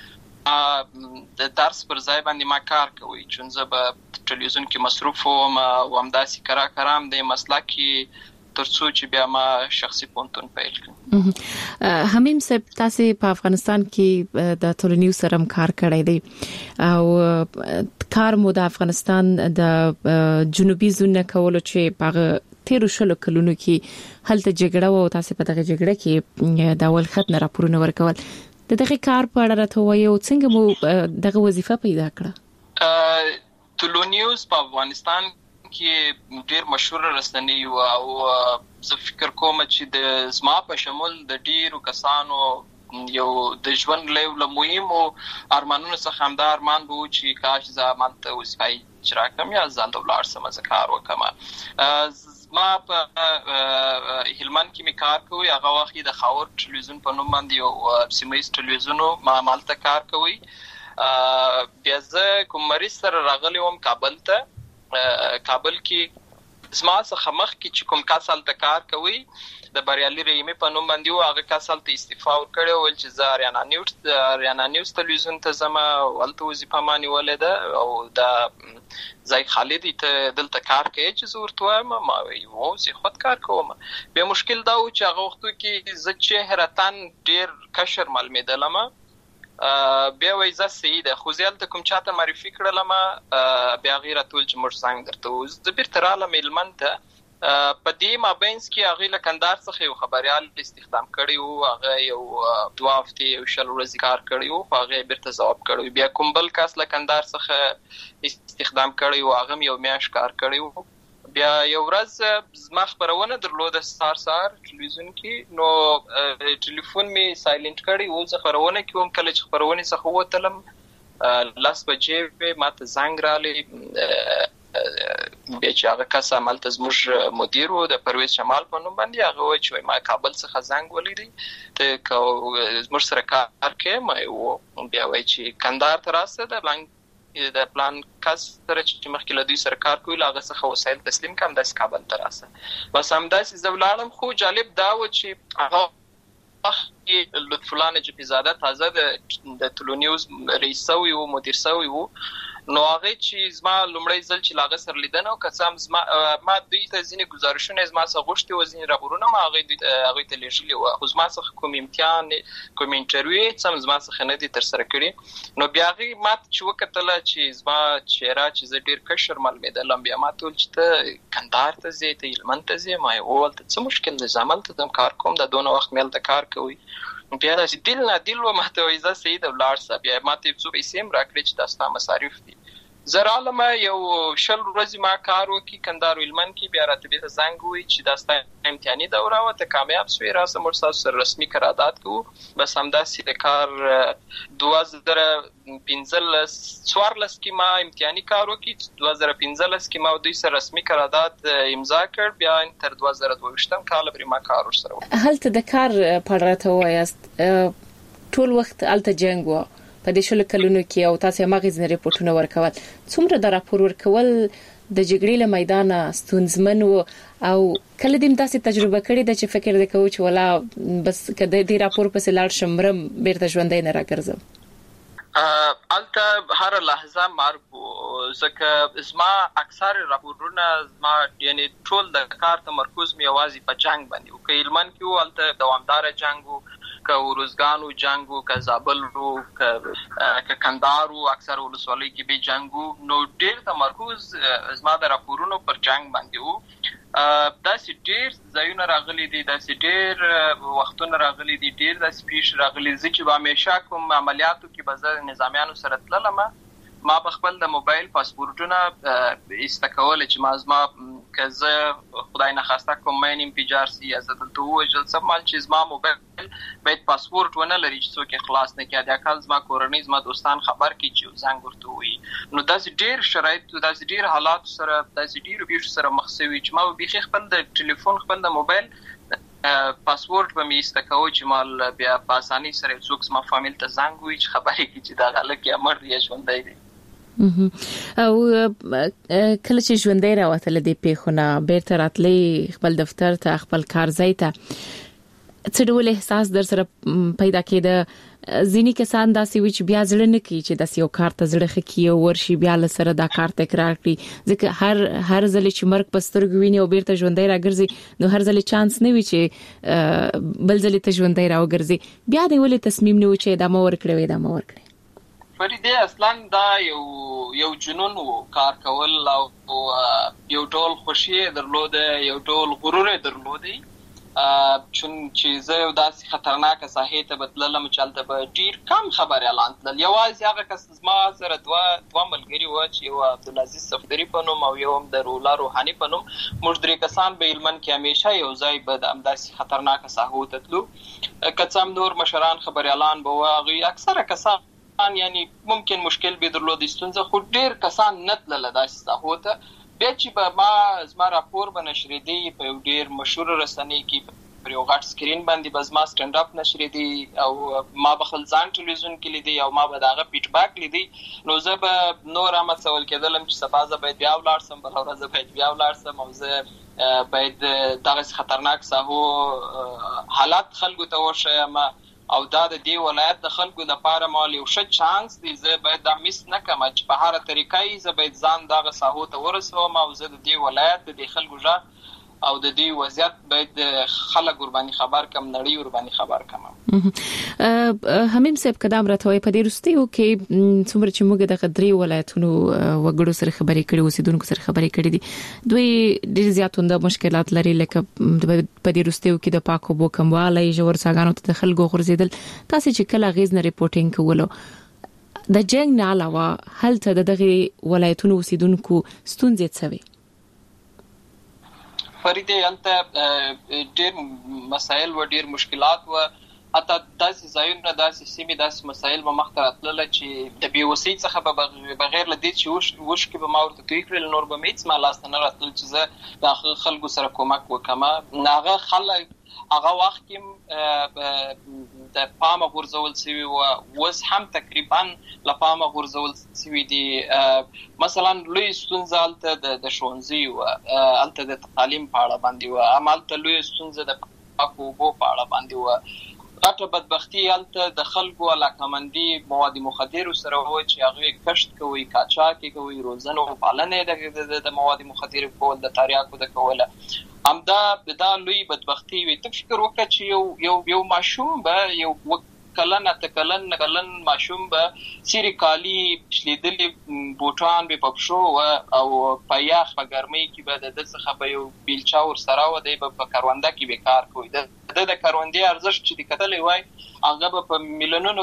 د درس پر ځای باندې ما کار کوي، چون زه به ټلویزیون کې مصروف وم او همداسې کرا کرا هم د مسلک کې تر څو چې بیا ما شخصي پوهنتون پیل کړم. حمیم صاحب تاسې په افغانستان کې د ټولنیز سره هم کار کړی دی او کار مو د افغانستان د جنوبي زون کولو چې په تیرو شلو کلونو کې هلته جګړه و او تاسې په دغه جګړه کې د اول خط نه راپورونه ورکول. د دغه کار په اړه راته وایي او څنګه مو دغه وظیفه پیدا کړه؟ ټولو نیوز په افغانستان کې ډېر مشهور رسنۍ و او زه فکر کوم چې د زما په شمول د ډېرو کسانو یو د ژوند له یو له مهمو ارمانونو څخه همدا ارمان به و چې کاش زه همالته وظیفه اجرا کړم یا زه هلته ولاړ شم، زه کار وکړم. ما په هلمند کې مې کار کوي، هغه وخت د خاور ټلویزیون په نوم باندې یو سیمه ییز ټلویزیون و، ما همالته کار کوي. بیا زه کوم مریض سره راغلی وم کابل ته. کابل کې زما څخه مخکې چې کوم کس هلته کار کوي د بریالي رحیمي په نوم باندې و، هغه کس هلته استعفا ورکړې وویل چې زه اریانا نیوز اریانا نیوز ټلویزیون ته ځم او هلته وظیفه ما نیولې ده او دا ځای خالي دی، ته دلته کار کوې؟ چې زه ورته وایم ما وایي هو زه خود کار کوم. بیا مشکل دا و چې هغه وختو کې زه چهرتن ډېر کشر معلومېدلم. بیا وایي زه صحیح ده، خو زه هلته کوم چاته معرفي کړلم. بیا هغې راته وویل چې موږ زنګ درته ووایو. زه بېرته رالم هلمند ته. په دې مابینځ کې هغې له کندهار څخه یو خبریال استخدام کړی و، هغه یو دوه هفتې یو شل ورځې کار کړی و، خو هغه یې بېرته ځواب کړی و. بیا کوم بل کس له کندهار څخه استخدام کړی و، هغه هم یو میاشت کار کړی و. بیا یو ورځ زما خپرونه درلوده سهار سهار ټلویزیون کې، نو ټلیفون مې سایلنټ کړی و. زه خپرونه کې وم، کله چې خپرونې څخه ووتلم لس بجې وې، ما ته زنګ راغلی. بیا چې هغه کس همالته زموږ مدیر و د پرویز شمال په نوم باندې، هغه وایي چې ما کابل څخه زنګ ولیدی ته که زموږ سره کار کوې؟ ما و. بیا وایي چې کندهار ته راسه د پلان د پلان کس سره چې مخکې له دوی سره کار کوي له هغه څخه وسایل تسلیم کړم، داسې کابل ته راسه. بس همداسې زه ولاړم. خو جالب دا و چې هغه وخت کې لطف الله نجفي زاده تازه د ټولو نیوز رئیس سوی و، مدیر سوی و. نو هغې چې زما لومړی ځل چې له هغه سره لیدنه و، که څه هم زما ما دوی ته ځینې ګزارشونه یې زما څخه غوښتي وو، ځینې راپورونه ما هغوی ته لیږلي وو، خو زما څخه کوم امتحان کوم انټرویو یې څه هم زما څخه نه دي ترسره کړي. نو بیا هغې ما ته چې وکتله چې زما چهره چې زه ډېر کشر معلومېدلم، بیا ما ته وویل چې ته کندهار ته ځې، ته هلمند ته ځې؟ ما یې وویل ته څه مشکل دی، زه همالته ځم کار کوم، دا دونه وخت مې هلته کار کوي. بیا داسې دل نه دل و، ما ته وایي زه صحیح ده ولاړ شه. بیا ما ته یو څو پیسې هم راکړې چې دا ستا مصارف دي. زرالم یو شل ورځې ما کار وکړي کندهار هلمند کې، بیا راته بیرته زنګ ووایي چې دا ستا امتحاني دوره وه، ته کامیاب سوې، راسه موږ ستاسو سره رسمي قرارداد کوو. بس همداسې د کار دوه زره پنځلس څوارلس کې ما امتحاني کار وکړي، دوه زره پنځلس کې ما دوی سره رسمي قرارداد امضا کړ، بیا تر دوه زره دوه ویشتم کال پورې ما کار ورسره وکړ. هلته د کار په اړه راته ووایاست، ټول وخت هلته جنګ و په دې شل کلونو کې او تاسو هغه ځنې ریپورتونه ورکول، څومره د راپور ورکول د جګړې له میدانه ستونزمن و او کله دې تاسو تجربه کړې ده چې فکر وکړو چې ولا بس کله دې راپور پسې لاړ شمرم بیرته ژوندۍ نه راګرځم؟ الته هر لحظه مرګ و، ځکه زما اکثر راپورونه زما یعنی ټول د کار تمرکز مې یوازې په جنگ باندې و، که هلمند کې و الته دوامدار جنگ و، که ورزګانو جنگو، که زابل رو، که کندهار رو، اکثر ولسوالۍ کې به جنگو، نو ډېر تمرکز زما د راپورونو پر جنگ باندې و. داسې ډېر ځایونه راغلي دي، داسې ډېر وختونه راغلي دي، ډېر داسې پیښ راغلي دي چې به همیشه کوم عملیاتو کې به زه نظامیانو سره تللم، ما په خپل د موبایل پاسپورټونه ایسته کول چې ما زما که زه خدای نخواسته کوم مین انفجار سي یا زه دلته ووژل سم، مال چې زما موبایل باید پاسپورټ ونه لري چې څوک یې خلاص نه کړي، دا کال زما کورنۍ زما دوستان خبر کړي چې زنګ ورته ووایي. نو داسې ډېر شرایط، داسې ډېر حالات سره، داسې ډېرو پیښو سره مخ شوي چې ما بیخي خپل د ټلیفون خپل د موبایل پاسپورټ به مې ایسته کوو چې مال بیا په اسانۍ سره څوک زما فامیل ته زنګ ووایي چې خبرې کړي چې دا هلک یا مړ دی یا ژوندی دی. او کله چې ژوندۍ راوتله دې پیښونه بیرته راتلې خپل دفتر ته، خپل کار ځای ته، څه ډول احساس در سره پیدا کېده؟ ځینې کسان داسې وي چې بیا زړه نه کوي چې داسې یو کار ته زړه ښه کړي او ورشي بیا له سره دا کار تکرار کړي، ځکه هر هر ځل چې مرګ په سترګو ویني او بیرته ژوندۍ راګرځي نو هر ځل چانس نه وي چې بل ځل ته ژوندۍ راوګرځي، بیا دې ولې تصمیم نه و چې ادامه ورکړي وي ادامه ورکړي؟ فریده اصلا دا یو یو جنون و کار کول، او یو ټول خوشي درلوده، یو ټول غرور درلوده، چون چې زه یو داسې خطرناکه ساحې ته بدللم چې هلته به ډېر کم خبرې اعلان تلل. یوازې هغه کس زما سره دوه دوه ملګري وو چې یو عبدالعزیز صفدري په نوم او یو هم د رولا روحاني په نوم، موږ درې کسان به هلمند کې همیشه یو ځای به د همداسې خطرناکه ساحو ته تلو، که څه هم نور مشران خبرې اعلان به وو، هغوی اکثره کسان یعنی ممکن مشکل به درلود ستونزه، خو ډیر کسان نه تلل داسې ساحو ته. بیا چې به ما زما راپور به نشریدي په یو ډیر مشهور رسنۍ کې پر یو غټ سکرین باندې به زما سټنډ اپ نشریدي او ما به خپل ځان ټلویزیون کې لیدي او ما به دغه فیډباک لیدي، نو زه به نور هم څول کېدلم چې سبا زه باید بیا ولاړ سم، بله ورځ باید بیا ولاړ سم او زه باید دغسې خطرناک ساحو حالات خلکو ته وښیم، او دا د دې ولایت د خلکو لپاره مال یو ښه چانس دی، زه باید دا میس نه کړم چې په هره طریقه زه باید ځان دغه ساحو ته ورسوم او زه د دې ولایت د دې خلکو غږ او د دې وضعیت باید خلک ورباندې خبر کم، نړۍ ورباندې خبر کم. حمیم صاحب کدام راته په دې رستیو کې څومره چې موږ د درې ولایتونو وګړو سره خبرې کړې، اوسیدونکو سره خبرې کړې دي، دوی ډېر زیاتونده مشکلات لري، لکه په دې رستیو کې د پاکو اوبو کموالی، ژور څاګانو ته د خلکو غورځېدل. تاسو چې کله اغېز نه ریپورټینګ کولو د جنګ نه علاوه هلته د دغه ولایتونو اوسیدونکو ستونزې څه وي؟ فریده هلته ډېر مسایل و، ډېر مشکلات و، حتی داسې ځایونه، داسې سیمې، داسې مسایل به مخته راتلله چې د بېوسۍ څخه به بغیر له دې چې اوښکې به ما ورته توی کړل نور به مې هېڅ ما لاسته نه راتلل چې زه د خلکو سره کومک وکړم. هغه خلک هغه وخت کې د پامه غورځول شوي وو، اوس هم تقریبا له پامه غورځول شوي دي. مثلا لوی ستونزه هلته د ښوونځي وه، هلته د تعلیم په اړه باندې وه، همالته لوی ستونزه د پاکو اوبو په اړه باندې وه. غټه بدبختي هلته د خلکو علاقمندي مواد مخدرو سره و چې هغوی کشت کوي، قاچاق یې کوي، روزنه او پالنه د مواد مخدرو کول، د تریاکو د کوله، همدا دا لوی بدبختي وي. ته فکر وکړه چې یو یو یو ماشوم به یو کلن اته کلن کلن ماشوم به سری کالی شلیدلې بوټان به پښو او په یخ په ګرمۍ کې به د څخه به یو بیلچا ور سره و دی په کارونده کې به کار کوي د د کاروندې ارزښت چې د کتلې وای هغه په میلیونونو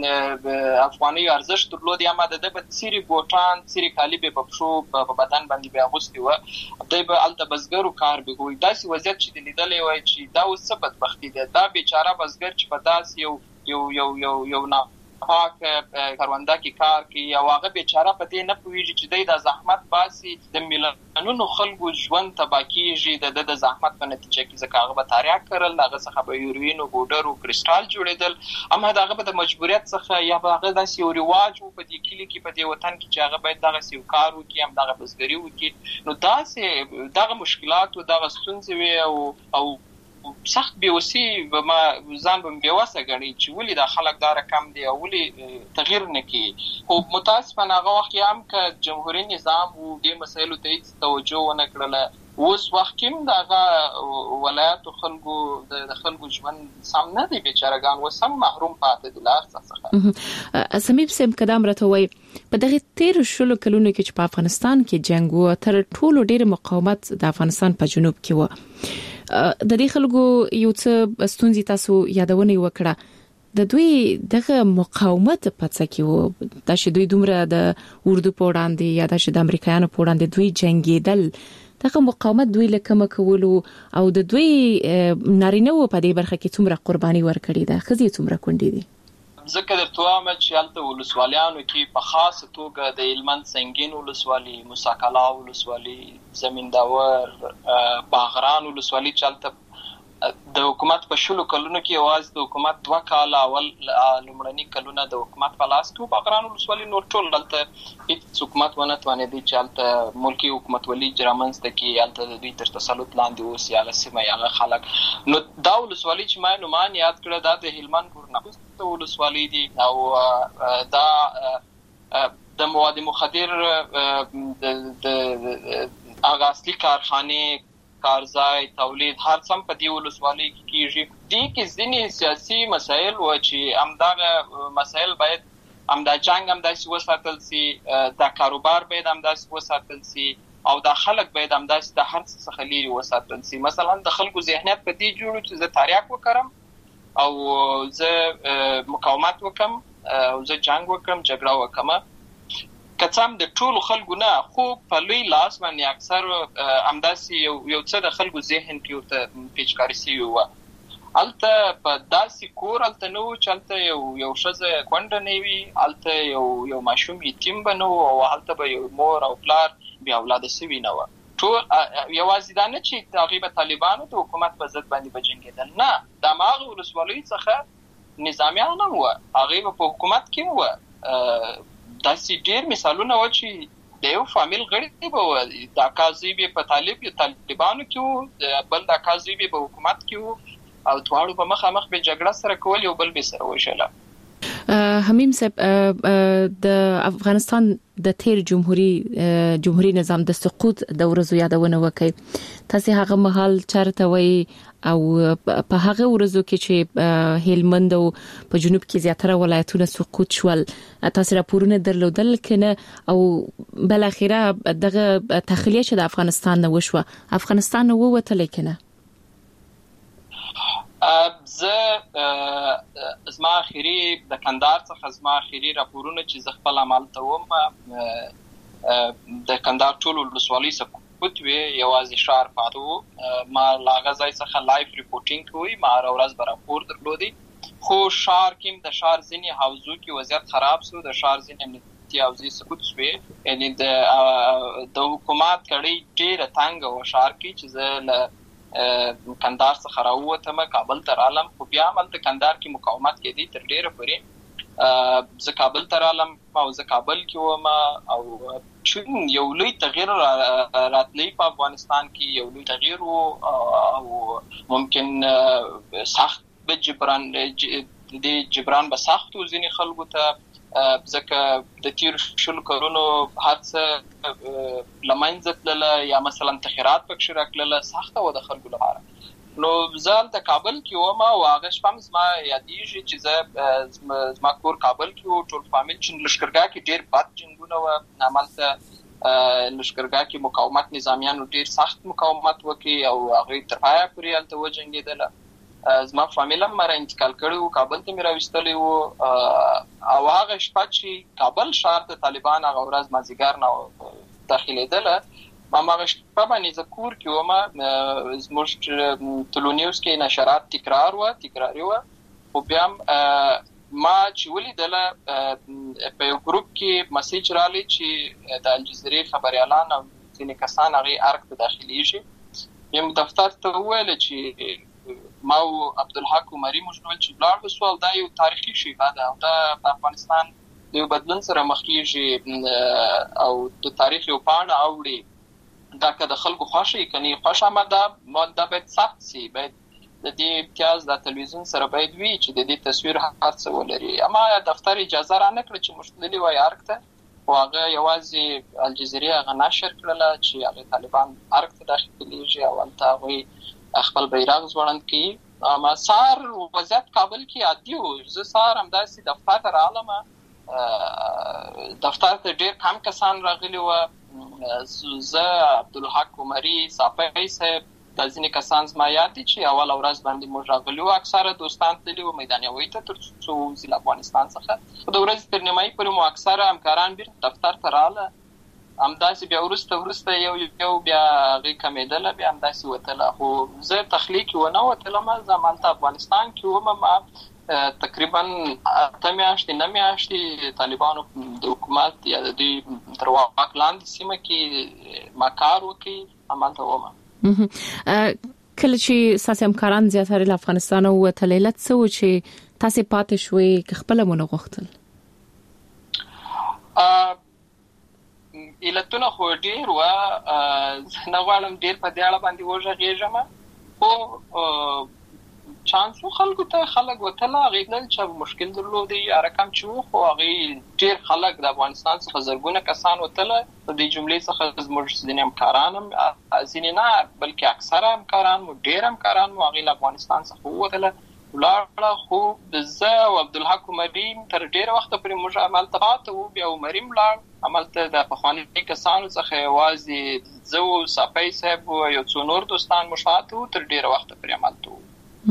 افغاني ارزښت درلود یا ماده د سری بوټان سری کالی به پښو په بدن باندې به اغوستي و دای به الته بزګرو کار به کوي داسې وضعیت چې د لیدلې وای چې دا اوس څه بدبختی ده دا بیچاره بزګر چې په داس یو یو یو یو یو نه پاک کارونده کې کار کوي او هغه بیچاره په دې نه پوهیږي چې د زحمت باسي د میلیونونو خلکو ژوند تباہ کیږي د د زحمت په نتیجه کې ځکه هغه به تاریخ کړل هغه څخه به یوروین او بورډر او کریسټال جوړېدل اما هغه به د مجبوریت څخه یا هغه داسې یو رواج وو په دې کلی کې په دې وطن کې چې هغه باید دغه یو کار وکړي هم دغه بزګري وکړي نو داسې دغه مشکلات او دغه ستونزې وي او او سخت بیوسی ما ځان به بیوسه غړي چې ولې د خلک دا رقم دی او ولې تغییر نه کوي خو متاسفانه هغه وخت هم ک جمهوریت نظام وو د مسایلو ته هیڅ توجه ونه کړله اوس وخت کې دغه ولایت خلکو د خلکو ژوند سم نه دی بیچارهګان وسم محروم پاتې دي لار څخه سميب سم قدم راته وای په دغه تیر شلو کلونو کې چې په افغانستان کې جنگ و تر ټولو ډیر مقاومت د افغانستان په جنوب کې و د دې خلکو یو څه ستونزې تاسو یادونه وکړه د دوی دغه مقاومت په څه کې وو د شه دوی دومره د اردو په وړاندې یا د شه د امریکایانو په وړاندې دوی جنگیدل دغه مقاومت دوی لکه کولو او د دوی نارینه و په دې برخه کې څومره قرباني ورکړي ده خزي څومره کونډي دي ځکه د توامه چې الته ولسوالیانو کې په خاصه توګه د هلمند سنگین ولسوالي موساکلا ولسوالي زمینداور باغران ولسوالي چې الته د حکومت په شلو کلونو کې आवाज د حکومت دوه کال اول لومړني کلونه د حکومت په لاس کې باغران ولسوالي نور ټول الته هیڅ حکومت ونه توانېدی چې الته ملکی حکومت ولي جرمنس ته کې الته د دوی تر تسلط لاندې اوس یا لسمه یا خلک نو دا ولسوالي چې ما نومان یاد کړه دا د هلمند ګورنه ولسوالي دي او دا د مواد مخدر د هغه اصلي کارخانه کارځای تولید هر څم په دی ولسوالۍ کې کیږي دي کې ځینې سیاسي مسایل و چې همدغه مسایل باید همدا جنگ هم داسې وساتل سي د کاروبار باید هم داسې وساتل سي او د خلک باید هم داسې د هر څه څخه لري وساتل سي مثلا د خلکو ذهنیت په دې جوړو چې زه تاریخ وکړم او زه مقاومت وکم او زه جنگ وکم جګړه وکم کڅام د ټولو خلکو نه خو په لوی لاس باندې اکثر امداسي یو یو څه د خلکو ذهن کې ورته پیچکاري سی وو الته په داسي کور الته نو چلته یو یو شزه کونډه نیوي الته یو یو ماشوم یتیم بنو او الته به یو مور او پلار بیا اولاد سوي نه و ټول یوازې دا نه چې تقریبا طالبانو د حکومت په ضد باندې بجنګیدل نه د ماغه ولسوالۍ څخه نظامیان نه و هغه په حکومت کې و داسې ډېر مثالونه و چې د یو فامیل غړي به د اکاذی به په طالب یو طالبانو کې بل د اکاذی به په حکومت کې او دواړو په مخامخ به جګړه سره کول یو بل به سره وشله حمیم صاحب د افغانستان د تیر جمهوریت جمهوریت نظام د سقوط د ورځو یادونه وکړي تاسو هغه مهال چرته وای او په هغه ورځو کې چې هلمند او په جنوب کې زیاتره ولایتونه سقوط شول تاسو راپورونه درلودل کنه او بل اخیره دغه تخلیه چې د افغانستان نه وشوه افغانستان نو وته لیکنه زه زما اخیری د کندهار څخه زما اخیری راپورونه چې زه خپل عمل ته وم د کندهار ټول ولسوالۍ سقوط وی یوازې شهر پاتو ما لاغه ځای څخه لایف ریپورټینګ کوي ما راورز به راپور درلودي خو شهر کې د شهر ځینې حوزو کې وضعیت خراب شو د شهر ځینې امنیتي حوزې سقوط شوې یعنی د د حکومت کړي ډېر تنګ او شهر کې چې زه کندهار څخه راووتم کابل ته رالم خو بیا هم د کندهار کې مقاومت کېدی تر ډیره پورې زه کابل ته رالم او زه کابل کې وم او چې یو لوی تغییر راتلی په افغانستان کې یو لوی تغییر او ممکن سخت به جبران د جبران به سخت وزنی خلکو ته ځکه د تیر شل کورونو هر څه لمنځه تلله یا مثلا تخیرات پکښ راکړله سخته و د خلکو لپاره نو زال د کابل کې وم او هغه شپه زما یادېږي چې زه زما کور کابل کې و، ټول فامیل چې لښکرګاه کې ډېر بد جنګونه وه، همالته لښکرګاه کې مقاومت نظامیانو ډېر سخت مقاومت وکړي او هغوی تر پایه پورې هلته وجنګېدله. زما فامیل هم مره انتقال کړی و، کابل ته مې راویستلی و او هغه شپه چې کابل ښار ته طالبان هغه ورځ مازدیګر نه داخلېدله، ما هغه شپه باندې زه کور کې وم. زموږ تلونیوز کې نشرات تکرار وه تکراري وه، خو بیا هم ما چې ولیدله په یو ګروپ کې مسیج رالی چې د الجزیرې خبریالان او ځینې کسان هغې ارګ ته داخلېږي. یم دفتر ته وویله چې ما او عبدالحق عمري موږ ویل چې ولاړ به سو او دا یو تاریخي شیبه ده او دا په افغانستان د یو بدلون سره مخ کېږي او د تاریخ یو پاڼه اوړي، دا که د خلکو خوښ وي که نه یې خوښ، اما دا باید ثبت سي، باید د دې امتیاز د تلویزیون سره باید وي چې د دې تصویر هر څه ولري. اما دفتر اجازه را نه کړه چې موږ تللي وای ارګ ته، خو هغه یوازې الجزیرې هغه نشر کړله چې هغې طالبان ارګ ته داخلېږي او هلته هغوی خپل بیرغ ځوړند کړي. اما سهار وضعیت کابل کې عادي و، زه سهار همداسې دفتر ته راغلم، دفتر ته ډېر کم کسان راغلي وه. زه عبدالحق عمري صافی صاحب دا ځینې کسان زما یاد دي چې اوله ورځ باندې موږ راغلي وو، اکثره دوستان تللي وو میدان یوې ته تر څو وځي له افغانستان څخه، خو د ورځې تر نیمایي پورې مو اکثره همکاران بېرته دفتر ته راغله. همداسې بیا وروسته وروسته یو یو بیا هغې کمېدله، بیا همداسې وتله. خو زه تخلیق کې ونه وتلم، زه همالته افغانستان کې وم. ما تقریبا اته میاشتې نه میاشتې طالبانو د حکومت یا د دوی تر واک لاندې سیمه کې ما کار وکړي، همالته وم. کله چې ستاسې همکاران زیاتره له افغانستانه ووتل، علت څه و چې تاسې پاتې شوې که خپله مو نه غوښتل؟ علتونه خو ډېر وه، زه نه غواړم ډېر په دې اړه باندې وغږېږم، خو چانس و خلکو ته خلک وتله، هغې دل چې مشکل درلودی یا رقم چې و، خو هغې ډېر خلک د افغانستان څخه زرګونه کسان وتله. د دې جملې څخه زموږ ځینې همکاران هم، ځینې نه بلکې اکثره همکاران مو ډېر همکاران مو هغې له افغانستان څخه ووتله ولاړه. خو زه او عبدالحق عمري تر ډېره وخته پورې موږ همالته پاته وو، بیا عمري هم لاړ. همالته د پخواني کسانو څخه یوازې زه و صافی صاحب و یو څو نور دوستان مو شاته وو، تر ډېره وخته پورې همالته وو.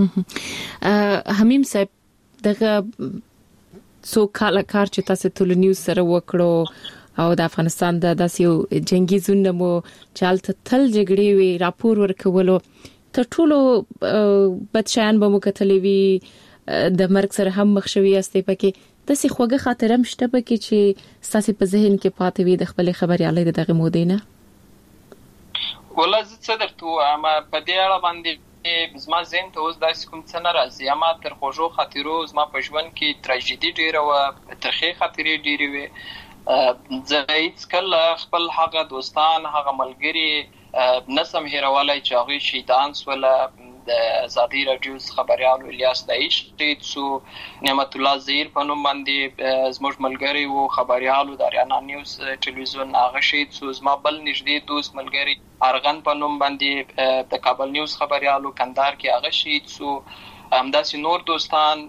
حمیم صاحب، دغه څو کاله کار چې تاسو تلونیوز سره وکړو او د افغانستان د داسې یو جنگي زون مو چې هلته تل جګړې وي، راپور ورکولو، تر ټولو بد شیان به مو کتلی وي، د مرګ سره هم مخ شوي یاستئ، پکې داسې خوږه خاطره هم شته پکې چې ستاسې په ذهن کې پاتې وي د خپلې خبریالۍ د دغې مودې نه؟ والله زه څه درته ووایم، په دې اړه باندې زما ذهن ته اوس داسې کوم څه نه راځي. اما تر خوږو خاطرو زما په ژوند کې تراژیدي ډېره وه، ترخې خاطرې ډېرې وې. زه هېڅکله خپل هغه دوستان، هغه ملګري نسم هېرولی چې هغوی شهیدان سوله. د ازادي راډیو خبریال الیاس دایش شهید سو، نعمت الله زهیر په نوم باندې زموږ ملګری و خبریالو د اریانا نیوز ټلویزیون، هغه شهید سو. زما بل نږدې دوست ملګری ارغن په نوم باندې د کابل نیوز خبریالو کندهار کې، هغه شهید سو. همداسې نور دوستان،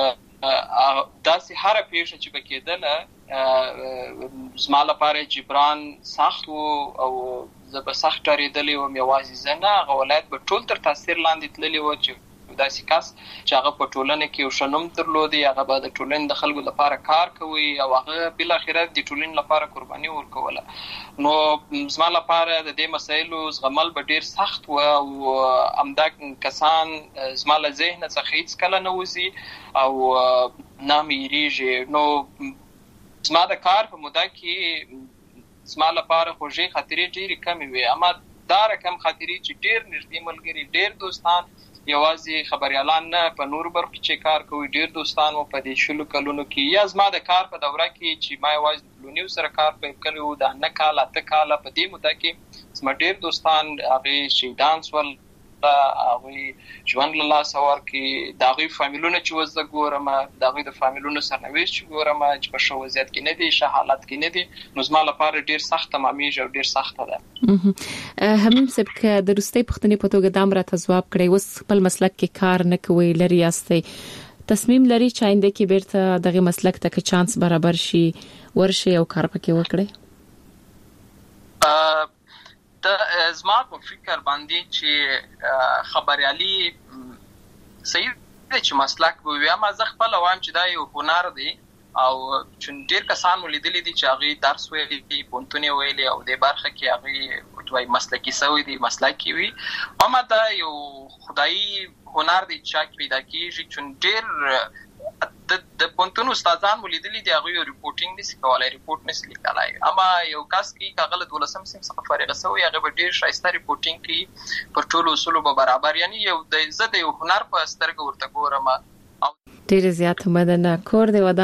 داسې هره پیښه چې به کېدله زما لپاره جبران سخت و او زه به سخت ډارېدلی وم. یوازې زه نه، هغه ولایت به ټول تر تاثیر لاندې تللی و چې داسې کس چې هغه په ټولنه کې یو ښه نوم درلودی، هغه به د ټولنې د خلکو لپاره کار کوي او هغه بالاخره د ټولنې لپاره قرباني ورکوله. نو زما لپاره د دې مسایلو زغمل به ډېر سخت و او همدا کسان زما له ذهنه څخه هېڅکله نه وځي او نه مې هېرېږي. نو زما د کار په موده کې زما لپاره خوږې خاطرې ډېرې کمې وې، اما دا رقم خاطرې چې ډېر نږدې ملګري، ډېر دوستان، یوازې خبریالان نه، په نورو برخو کې کار کوي، ډېر دوستان مو په دې شلو کلونو کې، یا زما د کار په دوره کې چې ما یوازې د تلونیوز سره کار پیل کړی و، د نه کاله اته کاله په دې موده کې زما ډېر دوستان هغې شهیدان سول. هغه ژوند له لاسه ورکړي، د هغوی فامیلونه چې اوس زه ګورم، د هغوی د فامیلونو سرنوشت چې ګورم چې په ښه وضعیت کې نه دي، ښه حالت کې نه دي، نو زما لپاره ډېر سخته معلومیږي او ډېر سخته ده. حمیم صاحب که د وروستۍ پوښتنې په توګه دا هم راته ځواب کړئ، اوس خپل مسلک کې کار نه کوئ، لرې یاستئ، تصمیم لري چې آینده کې بیرته دغه مسلک ته که چانس برابر شي ورشي او کار پکې وکړي؟ د زما په فکر باندې چې خبريالي صحیح دی چې مسلک به وي، اما زه خپل وایم چې دا یو هنر دی او چې ډېر کسان ولیدلي دي چې هغوی درس ویلي دي، پوهنتون یې ویلي او دې برخه کې هغوی وایي مسلکي سوي دي، مسلکي وي، اما دا یو خدایي هنر دی چې پیدا کېږي چې ډېر د پوهنتون استادان ولیدلي دي، هغوی ریپورټینګ نشي کولی، ریپورټ نشي لیکلی، اما یو کس کې که هغه له دولسم صنف څخه فارغه شوی، هغه به ډېر ښایسته ریپورټینګ کوي، پر ټولو اصولو به برابر، یعنې یو زه د یو هنر په سترګه ورته ګورم. ډېره زیاته مننه. کور دې ودان